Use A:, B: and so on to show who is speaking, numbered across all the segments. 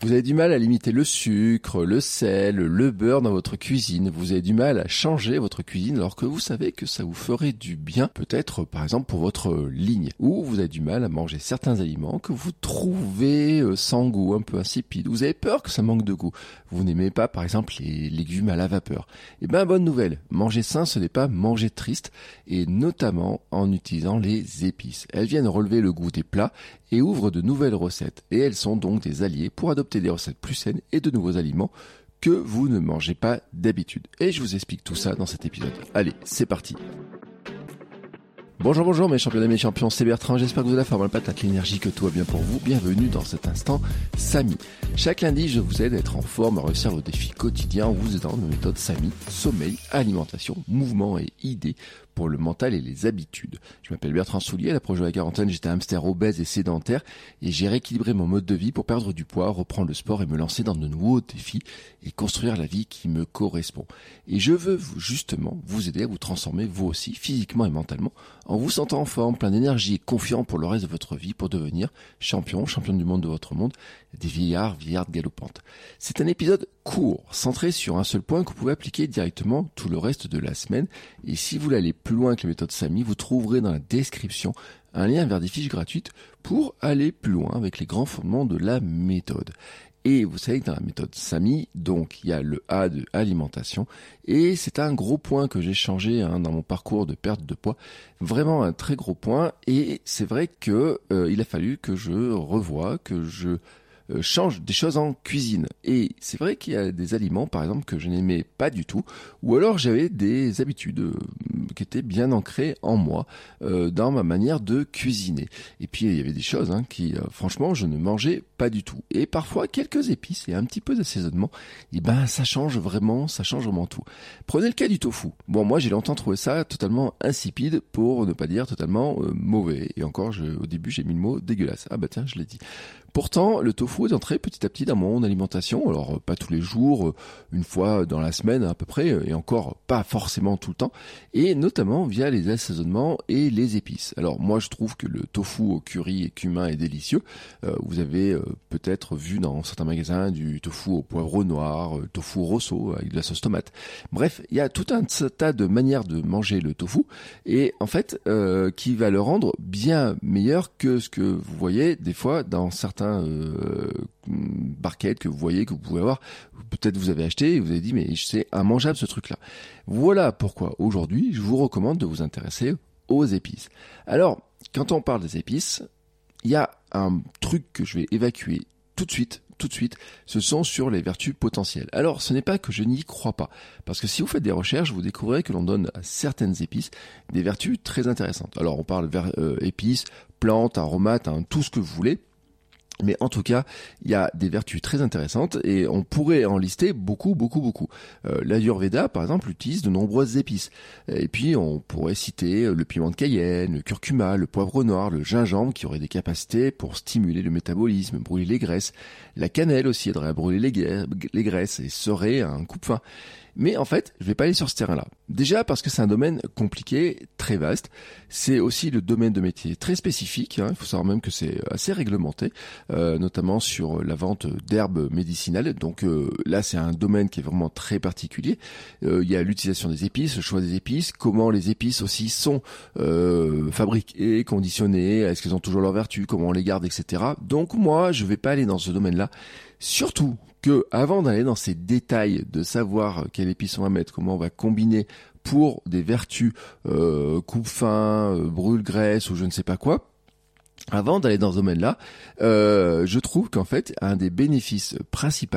A: Vous avez du mal à limiter le sucre, le sel, le beurre dans votre cuisine. Vous avez du mal à changer votre cuisine alors que vous savez que ça vous ferait du bien, peut-être par exemple pour votre ligne. Ou vous avez du mal à manger certains aliments que vous trouvez sans goût, un peu insipides. Vous avez peur que ça manque de goût. Vous n'aimez pas par exemple les légumes à la vapeur. Eh bien bonne nouvelle, manger sain ce n'est pas manger triste, et notamment en utilisant les épices. Elles viennent relever le goût des plats et ouvrent de nouvelles recettes. Et elles sont donc des alliés pour adopter des recettes plus saines et de nouveaux aliments que vous ne mangez pas d'habitude. Et je vous explique tout ça dans cet épisode. Allez, c'est parti. Bonjour mes champions et mes champions, c'est Bertrand, j'espère que vous avez la forme, la patate, l'énergie, que tout va bien pour vous. Bienvenue dans cet instant Samy. Chaque lundi, je vous aide à être en forme, à réussir vos défis quotidiens en vous aidant de méthode Samy, sommeil, alimentation, mouvement et idées pour le mental et les habitudes. Je m'appelle Bertrand Soulier, à l'approche de la quarantaine, j'étais hamster obèse et sédentaire et j'ai rééquilibré mon mode de vie pour perdre du poids, reprendre le sport et me lancer dans de nouveaux défis et construire la vie qui me correspond. Et je veux justement vous aider à vous transformer vous aussi, physiquement et mentalement, en vous sentant en forme, plein d'énergie et confiant pour le reste de votre vie pour devenir championne du monde de votre monde, des vieillardes galopantes. C'est un épisode court, centré sur un seul point que vous pouvez appliquer directement tout le reste de la semaine. Et si vous voulez aller plus loin que la méthode Samy, vous trouverez dans la description un lien vers des fiches gratuites pour aller plus loin avec les grands fondements de la méthode. Et vous savez que dans la méthode Samy, donc il y a le A de alimentation, et c'est un gros point que j'ai changé dans mon parcours de perte de poids, vraiment un très gros point. Et c'est vrai que il a fallu que je revoie, que je change des choses en cuisine. Et c'est vrai qu'il y a des aliments, par exemple, que je n'aimais pas du tout, ou alors j'avais des habitudes qui étaient bien ancrées en moi, dans ma manière de cuisiner. Et puis il y avait des choses qui, franchement, je ne mangeais pas du tout. Et parfois, quelques épices et un petit peu d'assaisonnement, et ça change vraiment tout. Prenez le cas du tofu. Bon, moi, j'ai longtemps trouvé ça totalement insipide, pour ne pas dire totalement mauvais. Et encore, au début, j'ai mis le mot dégueulasse. Ah bah tiens, je l'ai dit. Pourtant, le tofu est entré petit à petit dans mon alimentation, alors pas tous les jours, une fois dans la semaine à peu près, et encore pas forcément tout le temps, et notamment via les assaisonnements et les épices. Alors moi je trouve que le tofu au curry et cumin est délicieux. Vous avez peut-être vu dans certains magasins du tofu au poivre noir, tofu rosso avec de la sauce tomate. Bref, il y a tout un tas de manières de manger le tofu, et en fait qui va le rendre bien meilleur que ce que vous voyez des fois dans certains barquettes que vous voyez, que vous pouvez avoir, peut-être vous avez acheté et vous avez dit mais c'est immangeable ce truc là. Voilà pourquoi aujourd'hui je vous recommande de vous intéresser aux épices. Alors quand on parle des épices, il y a un truc que je vais évacuer tout de suite, ce sont sur les vertus potentielles. Alors, ce n'est pas que je n'y crois pas, parce que si vous faites des recherches, vous découvrirez que l'on donne à certaines épices des vertus très intéressantes. Alors, on parle épices, plantes, aromates, tout ce que vous voulez. Mais en tout cas, il y a des vertus très intéressantes et on pourrait en lister beaucoup. L'Ayurveda, par exemple, utilise de nombreuses épices. Et puis, on pourrait citer le piment de Cayenne, le curcuma, le poivre noir, le gingembre qui auraient des capacités pour stimuler le métabolisme, brûler les graisses. La cannelle aussi aiderait à brûler les graisses et serait un coupe-faim. Mais en fait, je vais pas aller sur ce terrain-là. Déjà parce que c'est un domaine compliqué, très vaste. C'est aussi le domaine de métier très spécifique. Il faut savoir même que c'est assez réglementé, notamment sur la vente d'herbes médicinales. Donc là, c'est un domaine qui est vraiment très particulier. Il y a l'utilisation des épices, le choix des épices, comment les épices aussi sont fabriquées, conditionnées, est-ce qu'elles ont toujours leur vertu, comment on les garde, etc. Donc moi, je vais pas aller dans ce domaine-là. Surtout que avant d'aller dans ces détails de savoir quelle épice on va mettre, comment on va combiner pour des vertus coupe-faim, brûle-graisse ou je ne sais pas quoi, avant d'aller dans ce domaine-là, je trouve qu'en fait, un des bénéfices principaux,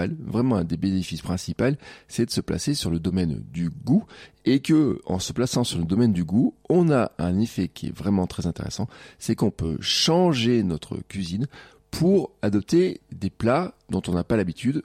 A: c'est de se placer sur le domaine du goût, et que, en se plaçant sur le domaine du goût, on a un effet qui est vraiment très intéressant, c'est qu'on peut changer notre cuisine pour adopter des plats dont on n'a pas l'habitude,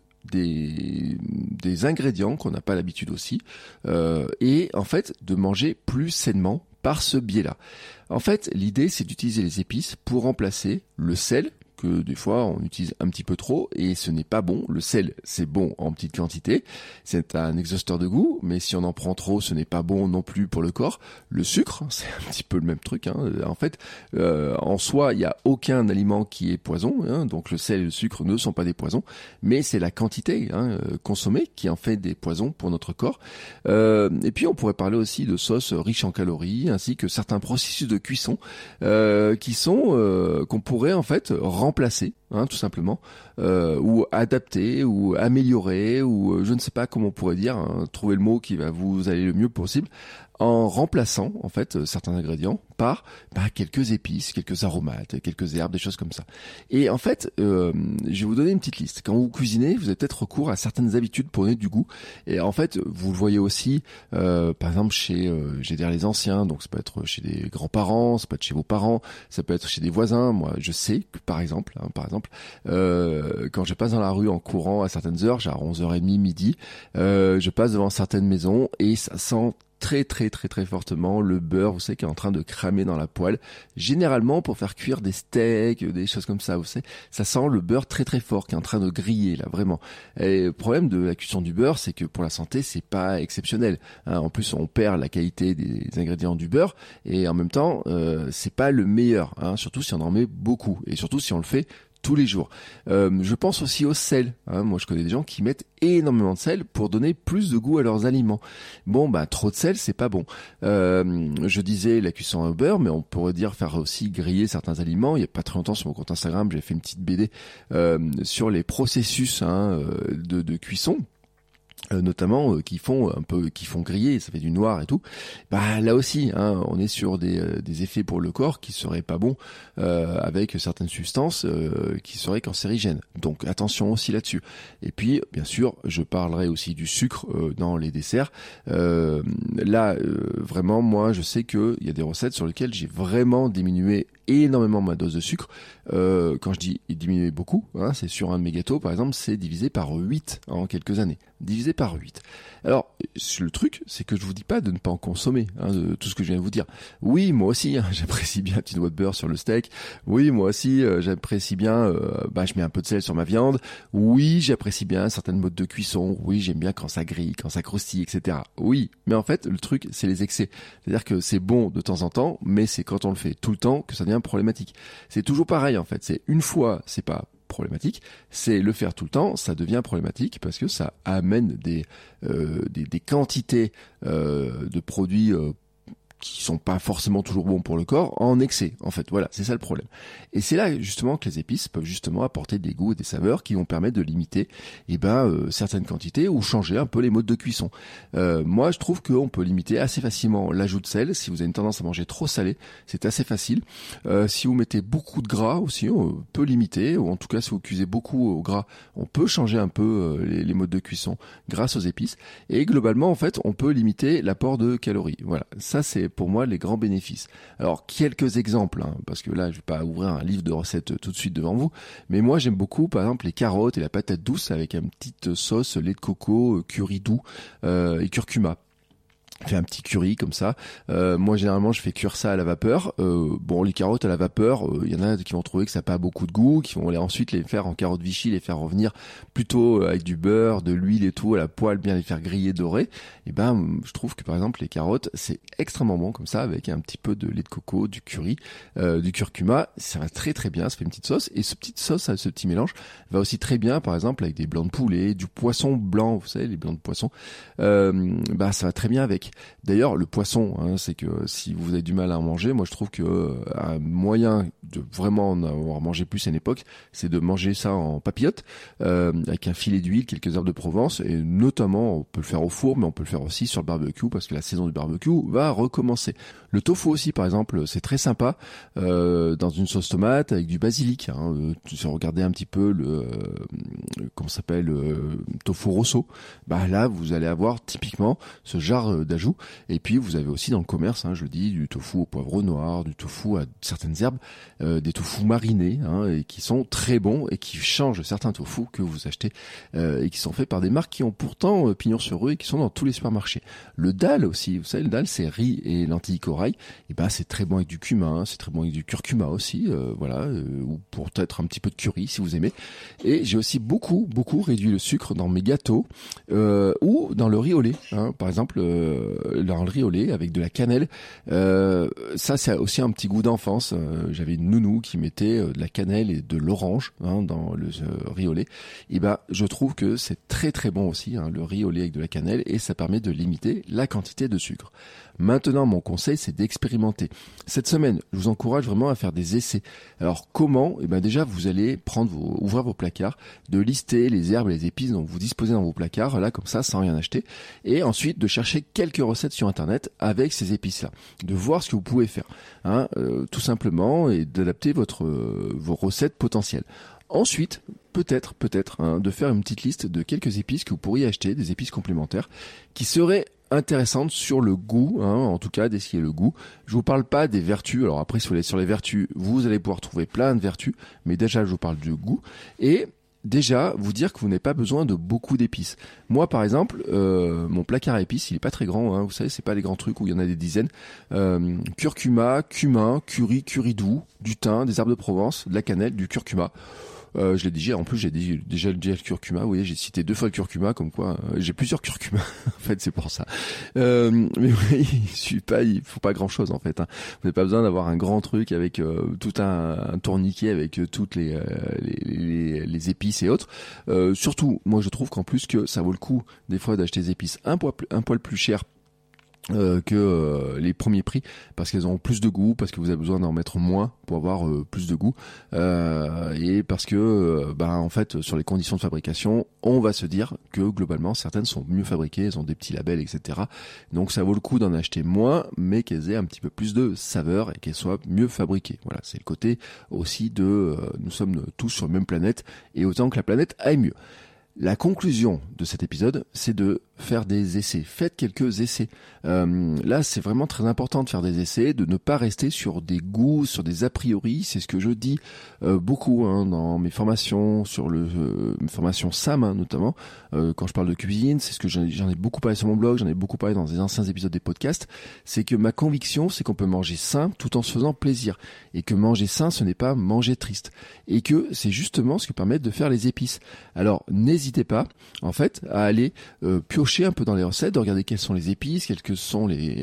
A: des ingrédients qu'on n'a pas l'habitude aussi, et en fait de manger plus sainement par ce biais-là. En fait, l'idée c'est d'utiliser les épices pour remplacer le sel que des fois on utilise un petit peu trop et ce n'est pas bon. Le sel, c'est bon en petite quantité, c'est un exhausteur de goût, mais si on en prend trop, ce n'est pas bon non plus pour le corps. Le sucre, c'est un petit peu le même truc, hein. En fait, en soi, il n'y a aucun aliment qui est poison, hein. Donc le sel et le sucre ne sont pas des poisons, mais c'est la quantité consommée qui en fait des poisons pour notre corps. Et puis on pourrait parler aussi de sauces riches en calories, ainsi que certains processus de cuisson qui sont qu'on pourrait en fait remplacer, tout simplement, ou adapter, ou améliorer, ou je ne sais pas comment on pourrait dire, trouver le mot qui va vous aller le mieux possible, en remplaçant en fait certains ingrédients par quelques épices, quelques aromates, quelques herbes, des choses comme ça. Et en fait, je vais vous donner une petite liste. Quand vous cuisinez, vous avez peut-être recours à certaines habitudes pour donner du goût. Et en fait, vous le voyez aussi, par exemple chez, les anciens. Donc ça peut être chez des grands-parents, ça peut être chez vos parents, ça peut être chez des voisins. Moi, je sais que par exemple, quand je passe dans la rue en courant à certaines heures, genre 11h30, midi, je passe devant certaines maisons et ça sent très très très très fortement le beurre, vous savez, qui est en train de cramer dans la poêle. Généralement pour faire cuire des steaks, des choses comme ça, vous savez, ça sent le beurre très très fort qui est en train de griller là, vraiment. Et le problème de la cuisson du beurre, c'est que pour la santé, c'est pas exceptionnel. En plus, on perd la qualité des ingrédients du beurre et en même temps, c'est pas le meilleur, surtout si on en met beaucoup et surtout si on le fait tous les jours. Je pense aussi au sel. Moi, je connais des gens qui mettent énormément de sel pour donner plus de goût à leurs aliments. Bon, trop de sel, c'est pas bon. Je disais la cuisson au beurre, mais on pourrait dire faire aussi griller certains aliments. Il y a pas très longtemps sur mon compte Instagram, j'ai fait une petite BD sur les processus de cuisson. Notamment qui font griller, ça fait du noir et tout. Là aussi, on est sur des effets pour le corps qui seraient pas bons avec certaines substances qui seraient cancérigènes. Donc attention aussi là-dessus. Et puis bien sûr, je parlerai aussi du sucre dans les desserts. Vraiment, moi, je sais que il y a des recettes sur lesquelles j'ai vraiment diminué énormément ma dose de sucre. Quand je dis diminuer beaucoup, c'est sur un de mes gâteaux par exemple, c'est divisé par 8 en quelques années. Divisé par 8. Alors, le truc, c'est que je vous dis pas de ne pas en consommer, de tout ce que je viens de vous dire. Oui, moi aussi, j'apprécie bien une petite noix de beurre sur le steak. Oui, moi aussi, j'apprécie bien, je mets un peu de sel sur ma viande. Oui, j'apprécie bien certaines modes de cuisson. Oui, j'aime bien quand ça grille, quand ça croustille, etc. Oui, mais en fait, le truc, c'est les excès. C'est-à-dire que c'est bon de temps en temps, mais c'est quand on le fait tout le temps que ça devient problématique. C'est toujours pareil, en fait. C'est une fois, c'est pas problématique, c'est le faire tout le temps, ça devient problématique parce que ça amène des quantités de produits qui sont pas forcément toujours bons pour le corps en excès, en fait. Voilà, c'est ça le problème. Et c'est là justement que les épices peuvent justement apporter des goûts et des saveurs qui vont permettre de limiter certaines quantités ou changer un peu les modes de cuisson. Moi, je trouve qu'on peut limiter assez facilement l'ajout de sel. Si vous avez une tendance à manger trop salé, c'est assez facile. Si vous mettez beaucoup de gras aussi, on peut limiter, ou en tout cas si vous cuisez beaucoup au gras, on peut changer un peu les modes de cuisson grâce aux épices. Et globalement, en fait, on peut limiter l'apport de calories. Voilà, ça c'est pour moi les grands bénéfices. Alors quelques exemples, parce que là je vais pas ouvrir un livre de recettes tout de suite devant vous, mais moi j'aime beaucoup par exemple les carottes et la patate douce avec une petite sauce lait de coco, curry doux et curcuma. Fait un petit curry comme ça. Moi généralement je fais cuire ça à la vapeur. Les carottes à la vapeur, il y en a qui vont trouver que ça n'a pas beaucoup de goût, qui vont ensuite les faire en carottes Vichy, les faire revenir plutôt avec du beurre, de l'huile et tout à la poêle, bien les faire griller dorés. Et je trouve que par exemple les carottes c'est extrêmement bon comme ça avec un petit peu de lait de coco, du curry, du curcuma, ça va très très bien, ça fait une petite sauce et ce petit mélange va aussi très bien par exemple avec des blancs de poulet, du poisson blanc, vous savez les blancs de poisson, ça va très bien avec. D'ailleurs, le poisson, c'est que si vous avez du mal à en manger, moi je trouve que un moyen de vraiment en avoir mangé plus à une époque, c'est de manger ça en papillote, avec un filet d'huile, quelques herbes de Provence, et notamment, on peut le faire au four, mais on peut le faire aussi sur le barbecue, parce que la saison du barbecue va recommencer. Le tofu aussi, par exemple, c'est très sympa, dans une sauce tomate, avec du basilic. Si vous regardez un petit peu le tofu rosso, là, vous allez avoir typiquement ce genre d'ajout ajouts. Et puis vous avez aussi dans le commerce, je le dis, du tofu au poivre noir, du tofu à certaines herbes, des tofu marinés, et qui sont très bons et qui changent certains tofu que vous achetez et qui sont faits par des marques qui ont pourtant pignon sur rue et qui sont dans tous les supermarchés. Le dal aussi, vous savez, le dal c'est riz et lentilles corail. Et c'est très bon avec du cumin, c'est très bon avec du curcuma aussi, ou pour peut-être un petit peu de curry si vous aimez. Et j'ai aussi beaucoup réduit le sucre dans mes gâteaux ou dans le riz au lait. Par exemple, dans le riz au lait avec de la cannelle. Ça, c'est aussi un petit goût d'enfance. J'avais une nounou qui mettait de la cannelle et de l'orange dans le riz au lait. Et je trouve que c'est très très bon aussi, le riz au lait avec de la cannelle, et ça permet de limiter la quantité de sucre. Maintenant, mon conseil, c'est d'expérimenter. Cette semaine, je vous encourage vraiment à faire des essais. Alors, comment ? Déjà, vous allez ouvrir vos placards, de lister les herbes et les épices dont vous disposez dans vos placards, là, comme ça, sans rien acheter. Et ensuite, de chercher quelques recettes sur Internet avec ces épices-là. De voir ce que vous pouvez faire, tout simplement, et d'adapter vos recettes potentielles. Ensuite, peut-être, de faire une petite liste de quelques épices que vous pourriez acheter, des épices complémentaires, qui seraient intéressantes sur le goût, en tout cas d'essayer le goût. Je vous parle pas des vertus. Alors après, si vous allez sur les vertus, vous allez pouvoir trouver plein de vertus, mais déjà je vous parle du goût et déjà vous dire que vous n'avez pas besoin de beaucoup d'épices. Moi par exemple, mon placard à épices, il est pas très grand, vous savez, c'est pas les grands trucs où il y en a des dizaines. Curcuma, cumin, curry doux, du thym, des herbes de Provence, de la cannelle, du curcuma. Je l'ai dit, en plus j'ai déjà le curcuma, vous voyez, j'ai cité 2 fois le curcuma, comme quoi j'ai plusieurs curcumas, en fait c'est pour ça. Mais oui, il faut pas grand chose en fait. Vous n'avez pas besoin d'avoir un grand truc avec tout un tourniquet avec toutes les épices et autres. Surtout, moi je trouve qu'en plus que ça vaut le coup des fois d'acheter des épices un poil plus chères que les premiers prix, parce qu'elles ont plus de goût, parce que vous avez besoin d'en mettre moins pour avoir plus de goût, et parce que en fait sur les conditions de fabrication, on va se dire que globalement certaines sont mieux fabriquées, elles ont des petits labels, etc. Donc ça vaut le coup d'en acheter moins, mais qu'elles aient un petit peu plus de saveur et qu'elles soient mieux fabriquées. Voilà, c'est le côté aussi de nous sommes tous sur la même planète, et autant que la planète aille mieux. La conclusion de cet épisode, c'est de faire des essais. Faites quelques essais. Là, c'est vraiment très important de faire des essais, de ne pas rester sur des goûts, sur des a priori. C'est ce que je dis beaucoup dans mes formations, sur mes formations SAM notamment. Quand je parle de cuisine, c'est ce que j'en ai beaucoup parlé sur mon blog, j'en ai beaucoup parlé dans les anciens épisodes des podcasts. C'est que ma conviction, c'est qu'on peut manger sain tout en se faisant plaisir. Et que manger sain, ce n'est pas manger triste. Et que c'est justement ce que permet de faire les épices. Alors, n'hésitez pas, en fait, à aller piocher un peu dans les recettes, de regarder quelles sont les épices, quelles sont les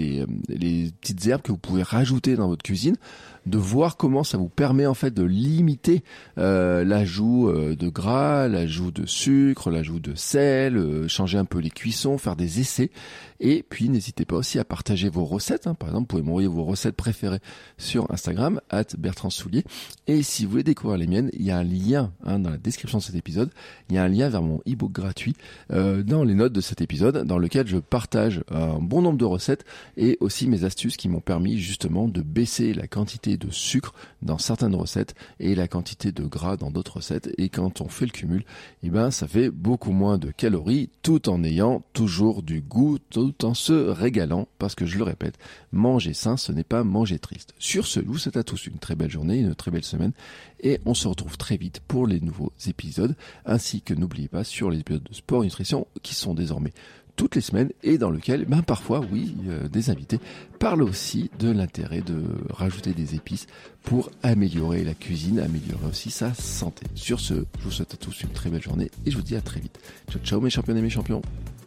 A: petites herbes que vous pouvez rajouter dans votre cuisine, de voir comment ça vous permet en fait de limiter l'ajout de gras, l'ajout de sucre, l'ajout de sel, changer un peu les cuissons, faire des essais. Et puis n'hésitez pas aussi à partager vos recettes. Par exemple, vous pouvez m'envoyer vos recettes préférées sur Instagram @BertrandSoulier. Et si vous voulez découvrir les miennes, il y a un lien dans la description de cet épisode. Il y a un lien vers mon e-book gratuit dans les notes de cet épisode, dans lequel je partage un bon nombre de recettes et aussi mes astuces qui m'ont permis justement de baisser la quantité de sucre dans certaines recettes et la quantité de gras dans d'autres recettes. Et quand on fait le cumul, ça fait beaucoup moins de calories tout en ayant toujours du goût, tout en se régalant, parce que je le répète, manger sain, ce n'est pas manger triste. Sur ce, je vous souhaite à tous une très belle journée, une très belle semaine, et on se retrouve très vite pour les nouveaux épisodes, ainsi que n'oubliez pas sur les épisodes de sport et nutrition qui sont désormais toutes les semaines et dans lequel, parfois, des invités parlent aussi de l'intérêt de rajouter des épices pour améliorer la cuisine, améliorer aussi sa santé. Sur ce, je vous souhaite à tous une très belle journée et je vous dis à très vite. Ciao, ciao mes champions et mes champions.